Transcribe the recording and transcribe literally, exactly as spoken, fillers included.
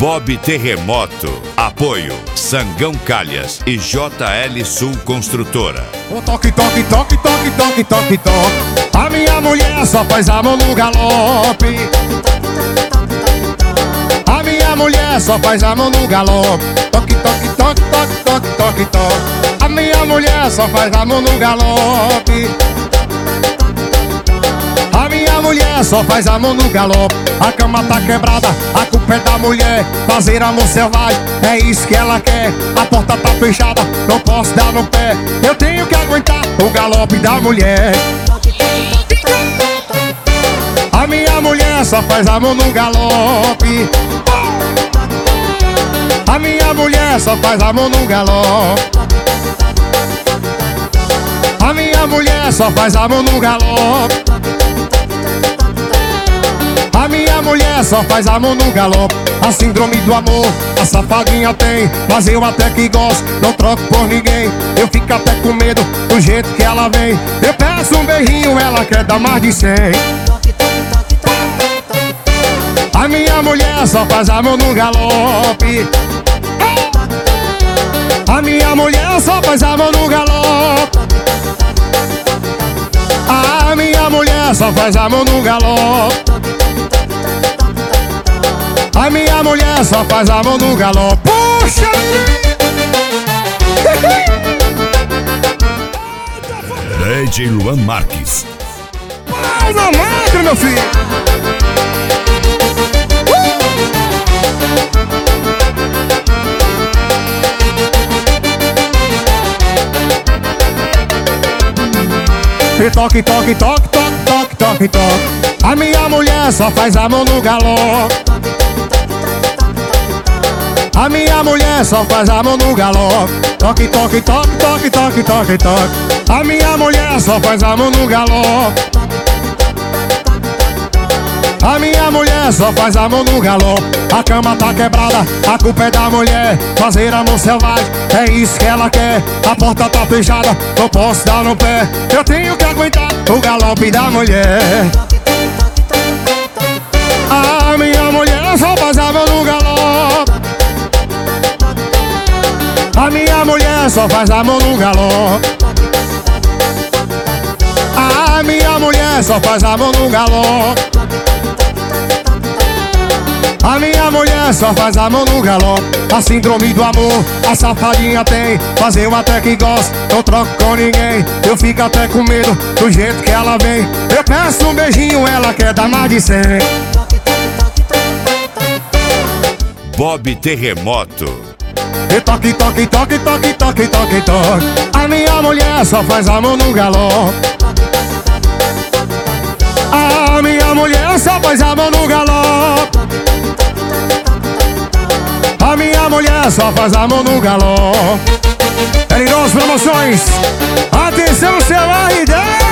Bob Terremoto. Apoio Sangão Calhas e J L Sul Construtora. O toque, toque, toque, toque, toque, toque, toque. A minha mulher só faz a mão no galope. A minha mulher só faz a mão no galope. Toque, toque, toque, toque, toque, toque, toque. A minha mulher só faz a mão no galope. A minha mulher só faz a mão no galope. A cama tá quebrada, a culpa é da mulher. Fazer amor selvagem, é isso que ela quer. A porta tá fechada, não posso dar no pé. Eu tenho que aguentar o galope da mulher. A minha mulher só faz a mão no galope. A minha mulher só faz a mão no galope. A minha mulher só faz a mão no galope. A minha mulher só faz a mão no galope. A síndrome do amor, a safadinha tem. Mas eu até que gosto, não troco por ninguém. Eu fico até com medo do jeito que ela vem. Eu peço um beijinho, ela quer dar mais de cem. A minha mulher só faz a mão no galope. A minha mulher só faz a mão no galope. A minha mulher só faz a mão no galope. A minha mulher só faz a mão no galope. Puxa! D J Luan Marques. Pau na máquina, meu filho! E toque, toque, toque, toque, toque, toque, toque. A minha mulher só faz a mão no galope. A minha mulher só faz a mão no galope. Toque, toque, toque, toque, toque, toque, toque. A minha mulher só faz a mão no galope. A minha mulher só faz a mão no galope. A cama tá quebrada, a culpa é da mulher. Fazer amor selvagem, é isso que ela quer. A porta tá fechada, não posso dar no pé. Eu tenho que aguentar o galope da mulher. A minha mulher só faz a mão no galope. A minha mulher só faz a mão no galope. A minha mulher só faz a mão no galope. A minha mulher só faz a mão no galope. A síndrome do amor, a safadinha tem. Mas eu até que gosto, não troco com ninguém. Eu fico até com medo do jeito que ela vem. Eu peço um beijinho, ela quer dar mais de cem. Bob Terremoto. E toque, toque, toque, toque, toque, toque, toque. A minha mulher só faz a mão no galope. A minha mulher só faz a mão no galope. A minha mulher só faz a mão no galope. L doze Promoções. Atenção, seu R dez.